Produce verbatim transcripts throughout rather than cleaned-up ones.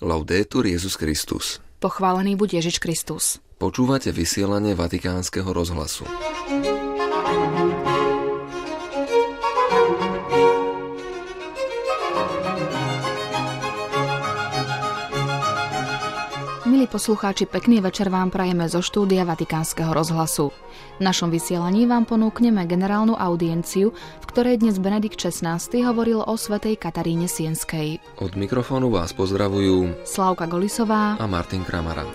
Laudetur Jesus Christus. Pochválený buď Ježiš Kristus. Počúvate vysielanie Vatikánskeho rozhlasu. Milí poslucháči, pekný večer vám prajeme zo štúdia Vatikánskeho rozhlasu. V našom vysielaní vám ponúkneme generálnu audienciu, v ktorej dnes Benedikt šestnásty hovoril o svätej Kataríne Sienskej. Od mikrofónu vás pozdravujú Slávka Golisová a Martin Kramara.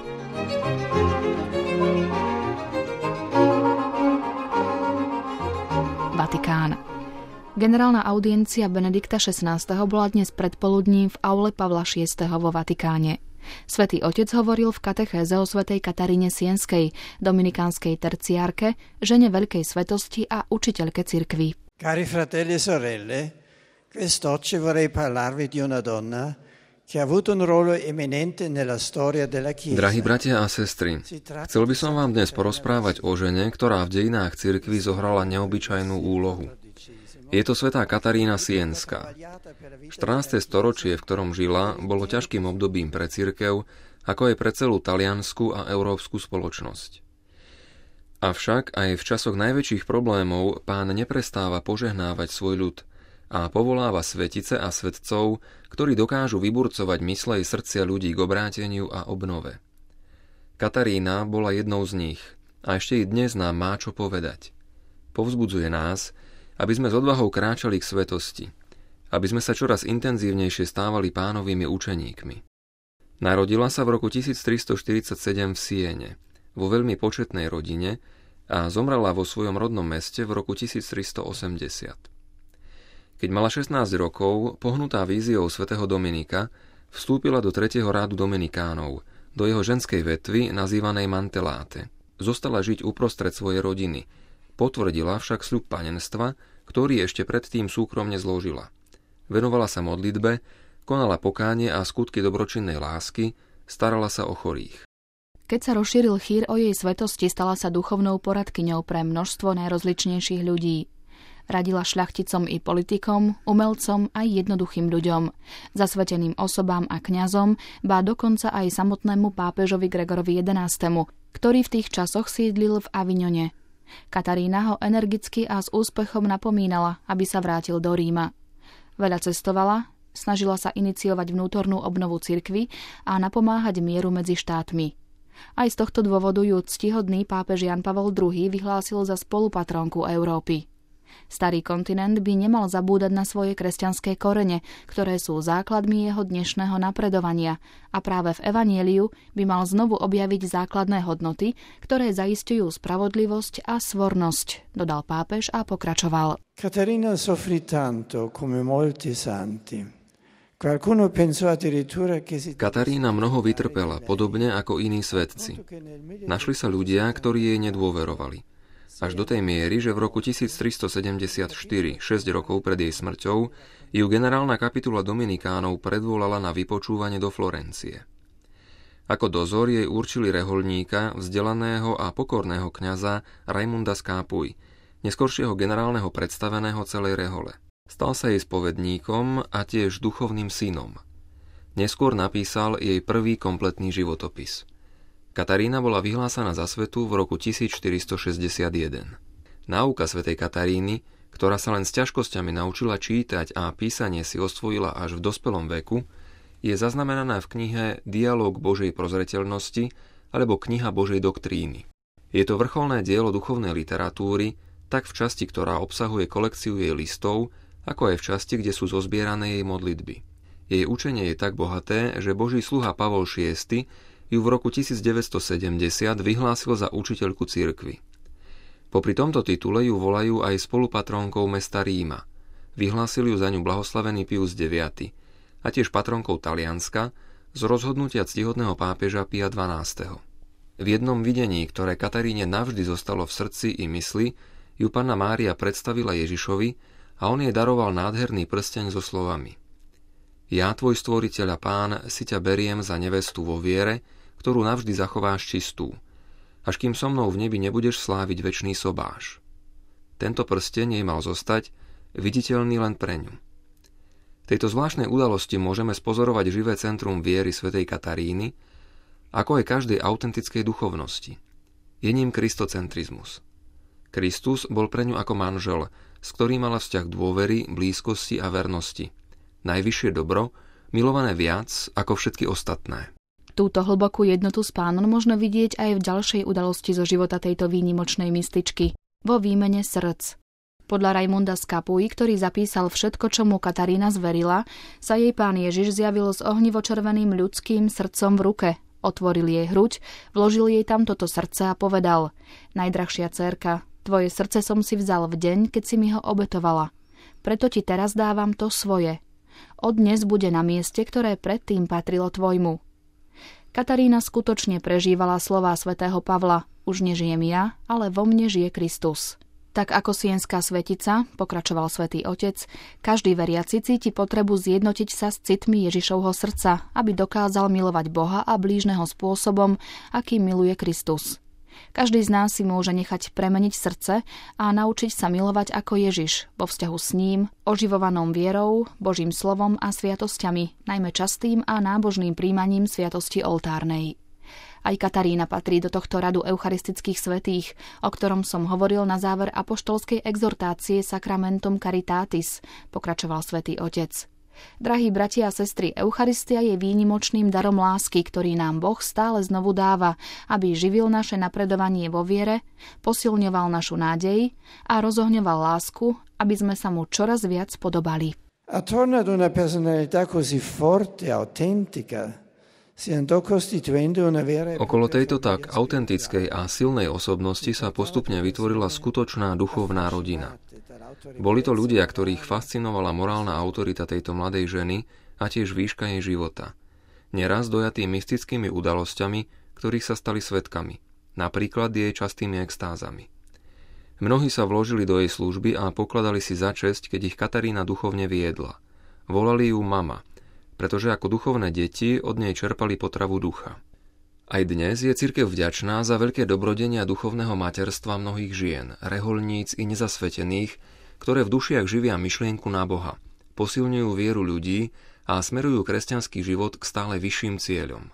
Vatikán. Generálna audiencia Benedikta šestnásteho bola dnes predpoludním v aule Pavla šiesteho vo Vatikáne. Svätý Otec hovoril v katechéze o svätej Kataríne Sienskej, dominikánskej terciárke, žene veľkej svetosti a učiteľke cirkvi. Cari fratelli e sorelle, quest'oggi vorrei parlarvi di una donna che ha avuto un ruolo eminente nella storia della Chiesa. Drahí bratia a sestry, chcel by som vám dnes porozprávať o žene, ktorá v dejinách cirkvi zohrala neobyčajnú úlohu. Je to svätá Katarína Sienská. štrnáste storočie, v ktorom žila, bolo ťažkým obdobím pre cirkev, ako aj pre celú taliansku a európsku spoločnosť. Avšak aj v časoch najväčších problémov Pán neprestáva požehnávať svoj ľud a povoláva svetice a svetcov, ktorí dokážu vyburcovať mysle i srdcia ľudí k obráteniu a obnove. Katarína bola jednou z nich a ešte i dnes nám má čo povedať. Povzbudzuje nás, aby sme s odvahou kráčali k svetosti, aby sme sa čoraz intenzívnejšie stávali Pánovými učeníkmi. Narodila sa v roku tisíctristoštyridsaťsedem v Siene, vo veľmi početnej rodine a zomrela vo svojom rodnom meste v roku tisíctristoosemdesiat. Keď mala šestnásť rokov, pohnutá víziou svätého Dominika, vstúpila do tretieho rádu Dominikánov, do jeho ženskej vetvy nazývanej Manteláte. Zostala žiť uprostred svojej rodiny, potvrdila však sľub panenstva, ktorý ešte predtým súkromne zložila. Venovala sa modlitbe, konala pokánie a skutky dobročinnej lásky, starala sa o chorých. Keď sa rozšíril chýr o jej svetosti, stala sa duchovnou poradkyňou pre množstvo najrozličnejších ľudí. Radila šľachticom i politikom, umelcom aj jednoduchým ľuďom, zasveteným osobám a kňazom, bá dokonca aj samotnému pápežovi Gregorovi jedenástemu, ktorý v tých časoch sídlil v Avignone. Katarína ho energicky a s úspechom napomínala, aby sa vrátil do Ríma. Veľa cestovala, snažila sa iniciovať vnútornú obnovu cirkvi a napomáhať mieru medzi štátmi. Aj z tohto dôvodu ju ctihodný pápež Jan Pavol druhý vyhlásil za spolupatrónku Európy. Starý kontinent by nemal zabúdať na svoje kresťanské korene, ktoré sú základmi jeho dnešného napredovania a práve v Evanjeliu by mal znovu objaviť základné hodnoty, ktoré zaisťujú spravodlivosť a svornosť, dodal pápež a pokračoval. Katarína soffrì tanto come molti santi. Qualcuno pensò addirittura che si Katarína mnoho vytrpela, podobne ako iní svetci. Našli sa ľudia, ktorí jej nedôverovali. Až do tej miery, že v roku tisíctristosedemdesiatštyri, šesť rokov pred jej smrťou, ju generálna kapitula Dominikánov predvolala na vypočúvanie do Florencie. Ako dozor jej určili rehoľníka, vzdelaného a pokorného kňaza Raimunda z Capuy, neskoršieho generálneho predstaveného celej rehole. Stal sa jej spovedníkom a tiež duchovným synom. Neskôr napísal jej prvý kompletný životopis. Katarína bola vyhlásaná za svetu v roku tisícštyristošesťdesiatjeden. Náuka svätej Kataríny, ktorá sa len s ťažkosťami naučila čítať a písanie si osvojila až v dospelom veku, je zaznamenaná v knihe Dialóg Božej prozreteľnosti alebo Kniha Božej doktríny. Je to vrcholné dielo duchovnej literatúry, tak v časti, ktorá obsahuje kolekciu jej listov, ako aj v časti, kde sú zozbierané jej modlitby. Jej učenie je tak bohaté, že Boží sluha Pavol šiesty ju v roku tisícdeväťstosedemdesiat vyhlásil za učiteľku cirkvi. Popri tomto titule ju volajú aj spolupatrónkou mesta Ríma. Vyhlásil ju za ňu blahoslavený Pius deviaty a tiež patronkou Talianska z rozhodnutia ctihodného pápeža Pia dvanásteho. V jednom videní, ktoré Kataríne navždy zostalo v srdci i mysli, ju Panna Mária predstavila Ježišovi a on jej daroval nádherný prsteň so slovami: Ja, tvoj stvoriteľ a Pán, si ťa beriem za nevestu vo viere, ktorú navždy zachováš čistú, až kým so mnou v nebi nebudeš sláviť večný sobáš. Tento prsteň jej mal zostať viditeľný len pre ňu. tejto zvláštnej udalosti môžeme spozorovať živé centrum viery svätej Kataríny, ako aj každej autentickej duchovnosti. Je ním kristocentrizmus. Kristus bol pre ňu ako manžel, s ktorým mala vzťah dôvery, blízkosti a vernosti. Najvyššie dobro, milované viac ako všetky ostatné. Túto hlbokú jednotu s Pánom možno vidieť aj v ďalšej udalosti zo života tejto výnimočnej mystičky, vo výmene srdc. Podľa Rajmunda z Capuy, ktorý zapísal všetko, čo mu Katarína zverila, sa jej Pán Ježiš zjavil s ohnivočerveným ľudským srdcom v ruke. Otvoril jej hruď, vložil jej tam toto srdce a povedal: Najdrahšia dcérka, tvoje srdce som si vzal v deň, keď si mi ho obetovala. Preto ti teraz dávam to svoje. Od dnes bude na mieste, ktoré predtým patrilo tvojmu. Katarína skutočne prežívala slová svätého Pavla: Už nežijem ja, ale vo mne žije Kristus. Tak ako sienská svetica, pokračoval svätý Otec, každý veriaci cíti potrebu zjednotiť sa s citmi Ježišovho srdca, aby dokázal milovať Boha a blížneho spôsobom, aký miluje Kristus. Každý z nás si môže nechať premeniť srdce a naučiť sa milovať ako Ježiš, vo vzťahu s ním, oživovanom vierou, Božím slovom a sviatosťami, najmä častým a nábožným príjmaním sviatosti oltárnej. Aj Katarína patrí do tohto radu eucharistických svätých, o ktorom som hovoril na záver apoštolskej exhortácie Sacramentum Caritatis, pokračoval svätý Otec. Drahí bratia a sestry, Eucharistia je výnimočným darom lásky, ktorý nám Boh stále znovu dáva, aby živil naše napredovanie vo viere, posilňoval našu nádej a rozohňoval lásku, aby sme sa mu čoraz viac podobali. Attorno ad una personalità così forte e autentica okolo tejto tak autentickej a silnej osobnosti sa postupne vytvorila skutočná duchovná rodina. Boli to ľudia, ktorých fascinovala morálna autorita tejto mladej ženy a tiež výška jej života. Neraz dojatý mystickými udalosťami, ktorých sa stali svedkami, napríklad jej častými extázami. Mnohí sa vložili do jej služby a pokladali si za česť, keď ich Katarína duchovne viedla. Volali ju mama, pretože ako duchovné deti od nej čerpali potravu ducha. Aj dnes je cirkev vďačná za veľké dobrodenia duchovného materstva mnohých žien, rehoľníc i nezasvetených, ktoré v dušiach živia myšlienku na Boha, posilňujú vieru ľudí a smerujú kresťanský život k stále vyšším cieľom.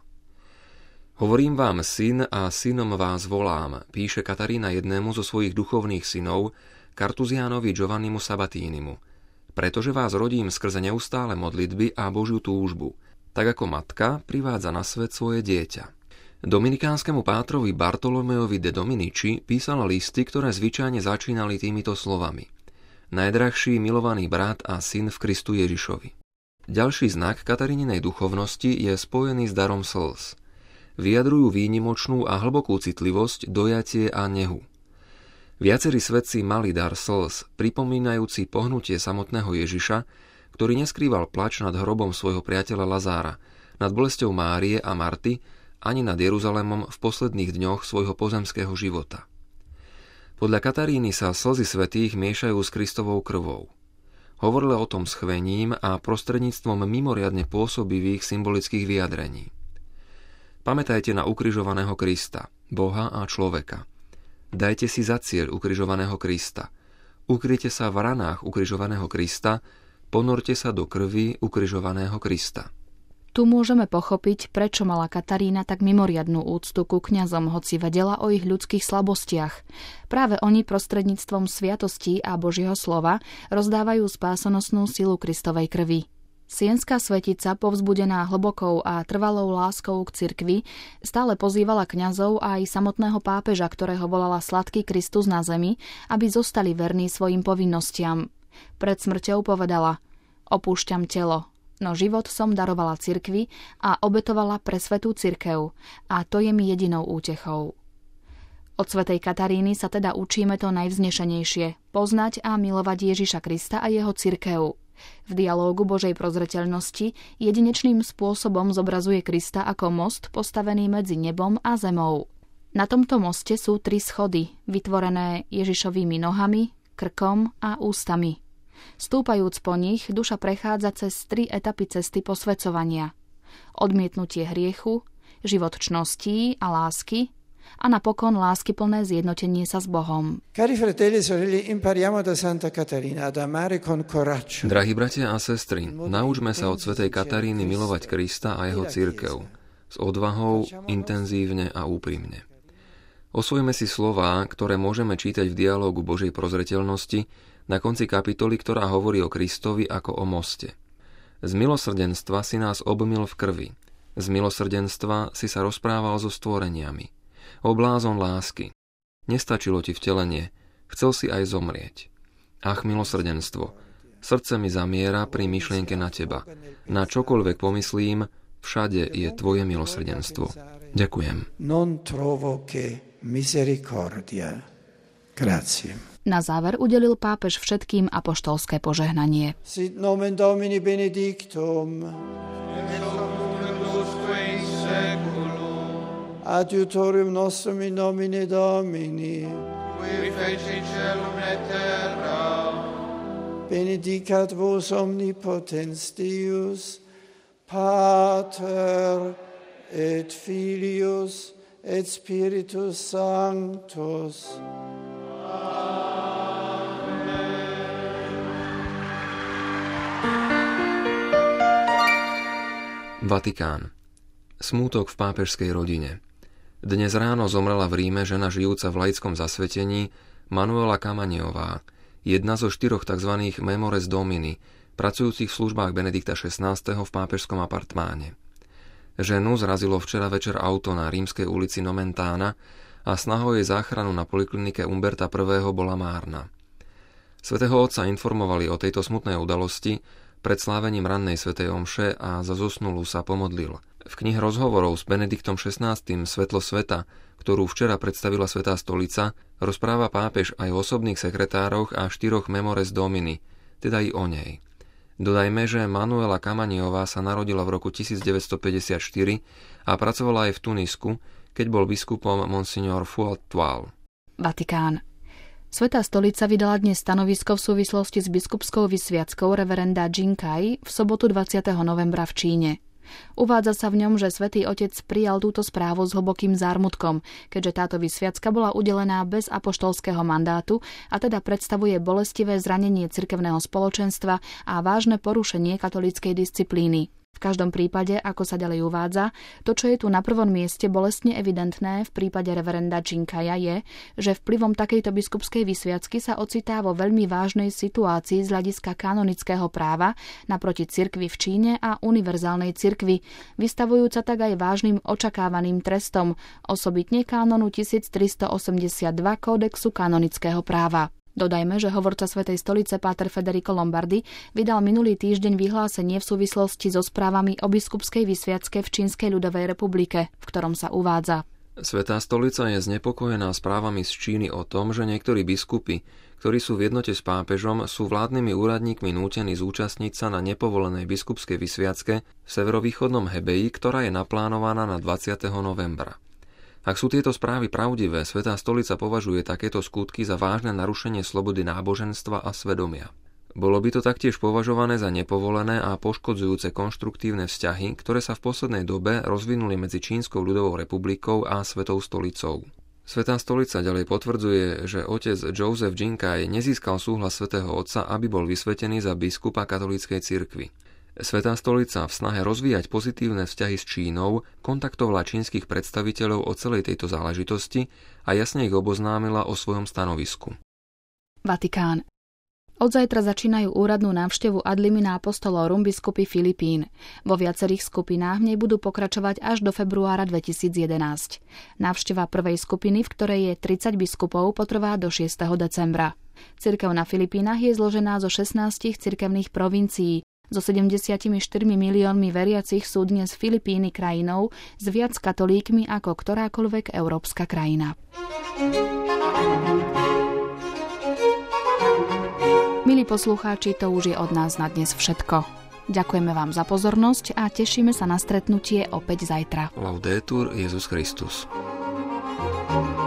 Hovorím vám syn a synom vás volám, píše Katarína jednému zo svojich duchovných synov, Kartuziánovi Giovannimu Sabatínimu, pretože vás rodím skrze neustále modlitby a Božiu túžbu, tak ako matka privádza na svet svoje dieťa. Dominikánskemu pátrovi Bartolomeovi de Dominici písala listy, ktoré zvyčajne začínali týmito slovami: Najdrahší milovaný brat a syn v Kristu Ježišovi. Ďalší znak Kataríninej duchovnosti je spojený s darom slz. Vyjadrujú výnimočnú a hlbokú citlivosť, dojatie a nehu. Viacerí svedci mali dar slz, pripomínajúci pohnutie samotného Ježiša, ktorý neskrýval plač nad hrobom svojho priateľa Lazára, nad bolesťou Márie a Marty, ani nad Jeruzalémom v posledných dňoch svojho pozemského života. Podľa Kataríny sa slzy svätých miešajú s Kristovou krvou. Hovorila o tom s chvením a prostredníctvom mimoriadne pôsobivých symbolických vyjadrení. Pamätajte na ukrižovaného Krista, Boha a človeka. Dajte si za cieľ ukrižovaného Krista. Ukryte sa v ranách ukrižovaného Krista, ponorte sa do krvi ukrižovaného Krista. Tu môžeme pochopiť, prečo mala Katarína tak mimoriadnu úctu ku kňazom, hoci vedela o ich ľudských slabostiach. Práve oni prostredníctvom sviatostí a Božieho slova rozdávajú spásonosnú silu Kristovej krvi. Sienská svetica, povzbudená hlbokou a trvalou láskou k cirkvi, stále pozývala kňazov a aj samotného pápeža, ktorého volala Sladký Kristus na zemi, aby zostali verní svojim povinnostiam. Pred smrťou povedala: Opúšťam telo, no život som darovala cirkvi a obetovala pre svätú cirkev, a to je mi jedinou útechou. Od svätej Kataríny sa teda učíme to najvznešenejšie, poznať a milovať Ježiša Krista a jeho cirkev. V dialógu Božej prozreteľnosti jedinečným spôsobom zobrazuje Krista ako most postavený medzi nebom a zemou. Na tomto moste sú tri schody, vytvorené Ježišovými nohami, krkom a ústami. Stúpajúc po nich, duša prechádza cez tri etapy cesty posväcovania. Odmietnutie hriechu, život čností a lásky a napokon láskyplné zjednotenie sa s Bohom. Cari fratelli e sorelle, impariamo da Santa Caterina ad amare con coraggio. Drahí bratia a sestry, naučme sa od svätej Kataríny milovať Krista a jeho cirkev s odvahou, intenzívne a úprimne. Osvojme si slová, ktoré môžeme čítať v dialógu Božej prozreteľnosti na konci kapitoly, ktorá hovorí o Kristovi ako o moste. Z milosrdenstva si nás obmyl v krvi. Z milosrdenstva si sa rozprával so stvoreniami. O blázon lásky. Nestačilo ti vtelenie, chcel si aj zomrieť. Ach, milosrdenstvo, srdce mi zamiera pri myšlienke na teba. Na čokoľvek pomyslím, všade je tvoje milosrdenstvo. Ďakujem. Non trovo che misericordia. Grazie. Na záver udelil pápež všetkým apoštolské požehnanie. Sit nomen Domini benedictum. Adiutorium nostrum in nomine Domini. Qui feci celum et terra. Benedicat vos omnipotens Deus, Pater et Filius et Spiritus Sanctus. Vatikán. Smútok v pápežskej rodine. Dnes ráno zomrela v Ríme žena žijúca v laickom zasvetení Manuela Camaniová, jedna zo štyroch tzv. Memores Domini, pracujúcich v službách Benedikta šestnásteho v pápežskom apartmáne. Ženu zrazilo včera večer auto na rímskej ulici Nomentána a snahou jej záchranu na poliklinike Umberta I. bola márna. Svätého Otca informovali o tejto smutnej udalosti pred slávením rannej svätej omše a za zosnulú sa pomodlil. V knihe rozhovorov s Benediktom šestnásty. Svetlo sveta, ktorú včera predstavila Svätá stolica, rozpráva pápež aj o osobných sekretároch a štyroch Memores Domini, teda i o nej. Dodajme, že Manuela Camaniová sa narodila v roku tisícdeväťstopäťdesiatštyri a pracovala aj v Tunisku, keď bol biskupom monsignor Fouad-Toual. Vatikán. Svätá stolica vydala dnes stanovisko v súvislosti s biskupskou vysviackou reverenda Jinkai v sobotu dvadsiateho novembra v Číne. Uvádza sa v ňom, že Svätý Otec prijal túto správu s hlbokým zármutkom, keďže táto vysviacka bola udelená bez apoštolského mandátu a teda predstavuje bolestivé zranenie cirkevného spoločenstva a vážne porušenie katolíckej disciplíny. V každom prípade, ako sa ďalej uvádza, to, čo je tu na prvom mieste bolestne evidentné v prípade reverenda Jinkaja je, že vplyvom takejto biskupskej vysviacky sa ocitá vo veľmi vážnej situácii z hľadiska kanonického práva naproti cirkvi v Číne a univerzálnej cirkvi, vystavujúca tak aj vážnym očakávaným trestom, osobitne kánonu tisíctristoosemdesiatdva Kódexu kanonického práva. Dodajme, že hovorca Svätej stolice páter Federico Lombardi vydal minulý týždeň vyhlásenie v súvislosti so správami o biskupskej vysviacke v Čínskej ľudovej republike, v ktorom sa uvádza: Svätá stolica je znepokojená správami z Číny o tom, že niektorí biskupy, ktorí sú v jednote s pápežom, sú vládnymi úradníkmi nútení zúčastniť sa na nepovolenej biskupskej vysviacke v severovýchodnom Hebeji, ktorá je naplánovaná na dvadsiateho novembra. Ak sú tieto správy pravdivé, Svätá stolica považuje takéto skutky za vážne narušenie slobody náboženstva a svedomia. Bolo by to taktiež považované za nepovolené a poškodzujúce konštruktívne vzťahy, ktoré sa v poslednej dobe rozvinuli medzi Čínskou ľudovou republikou a Svätou stolicou. Svätá stolica ďalej potvrdzuje, že otec Joseph Jinkai nezískal súhlas Svätého Otca, aby bol vysvetený za biskupa katolíckej cirkvi. Svätá stolica v snahe rozvíjať pozitívne vzťahy s Čínou kontaktovala čínskych predstaviteľov o celej tejto záležitosti a jasne ich oboznámila o svojom stanovisku. Vatikán. Od zajtra začínajú úradnú návštevu ad limina apostolorum biskupy Filipín. Vo viacerých skupinách v nej budú pokračovať až do februára dvetisícjedenásť. Návšteva prvej skupiny, v ktorej je tridsať biskupov, potrvá do šiesteho decembra. Cirkev na Filipínach je zložená zo šestnástich cirkevných provincií. So sedemdesiatštyri miliónmi veriacich sú dnes Filipíny krajinou s viac katolíkmi ako ktorákoľvek európska krajina. Milí poslucháči, to už je od nás na dnes všetko. Ďakujeme vám za pozornosť a tešíme sa na stretnutie opäť zajtra. Laudetur Jesus Christus.